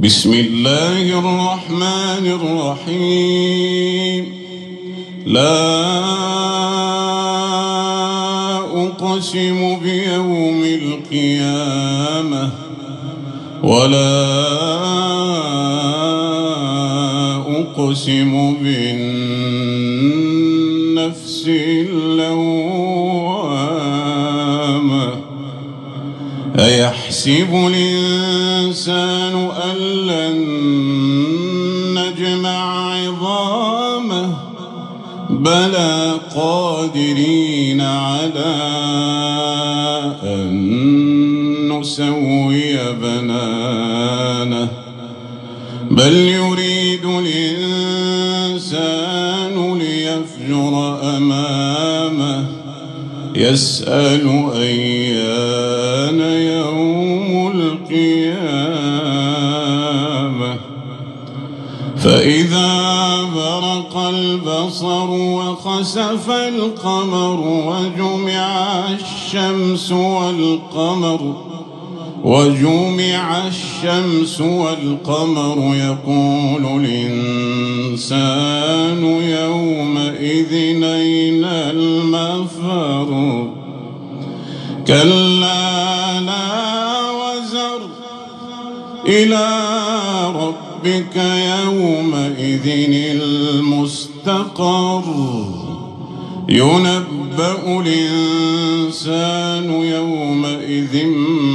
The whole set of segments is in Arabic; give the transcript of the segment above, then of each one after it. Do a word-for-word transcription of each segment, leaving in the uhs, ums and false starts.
بسم الله الرحمن الرحيم. لا أقسم بيوم القيامة ولا أقسم بالنفس اللوامة. أيحسب الإنسان أن لن نجمع عظامه بلى قادرين على أن نسوي بنانه بل يريد الإنسان ليفجر أمامه يسأل أيان يوم القيامة. فإذا برق البصر وخسف القمر وجمع الشمس والقمر وجمع الشمس والقمر يقول الإنسان يومئذ أين المفر. كلا لا وزر إلى ربك يومئذ المستقر. ينبأ الإنسان يومئذ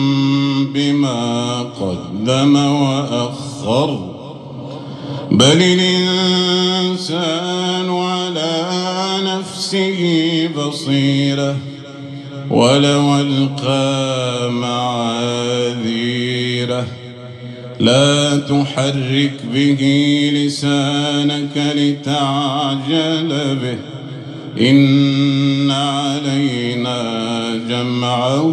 بما قدم وأخر بل الإنسان على نفسه بصيرة ولو ألقى معاذيره. لا تحرك به لسانك لتعجل به إن علينا جمعه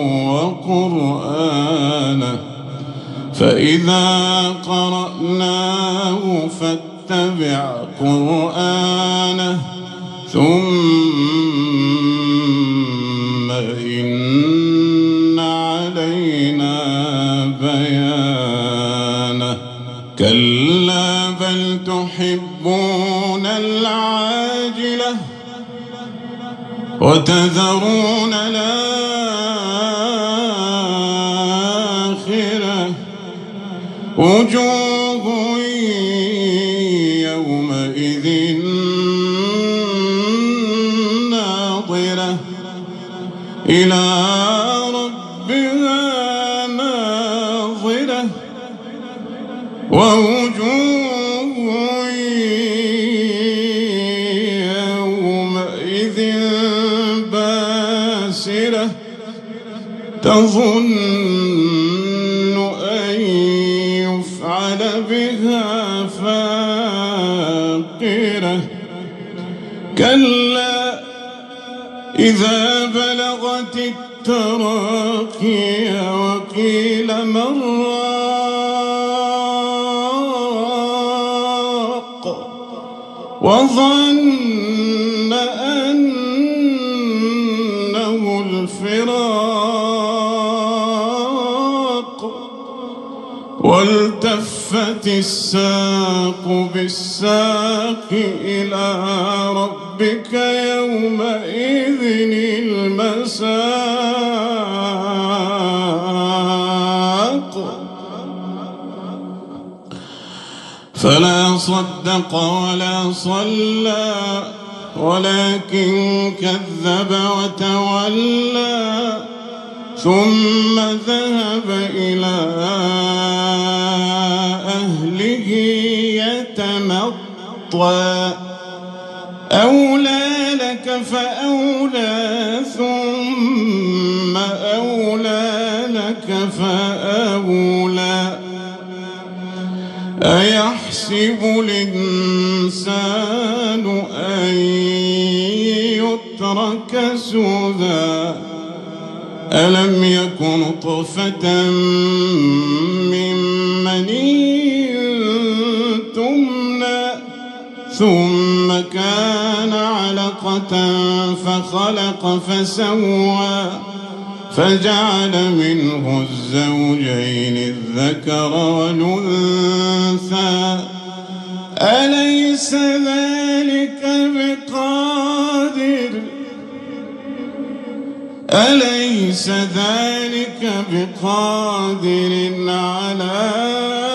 وقرآنه فإذا قرأناه فاتبع قرآنه ثم إن علينا بيانه. كلا بل تحبون العاجلة وتذرون الآخرة. وجوه يومئذ ناظرة إلى ربها ناظرة ووجوه يومئذ باسرة تظن أن يفعل بها فاقرة. كلا إذا بلغت التراقي وقيل من راق وظن أنه الفراق والتفت الساق بالساق إلى ربك يومئذ المساق. فلا صدق ولا صلى ولكن كذب وتولى ثم ذهب إلى أهله يتمطى. أولى لك فأولى ثم أولى لك فأولى. أيحسب الإنسان أن يترك سدى ألم يك نطفة من مني تمنى ثم كان علقة فخلق فسوى فجعل منه الزوجين الذكر والأنثى أليس ذلك بقادر أليس ذلك بقادر على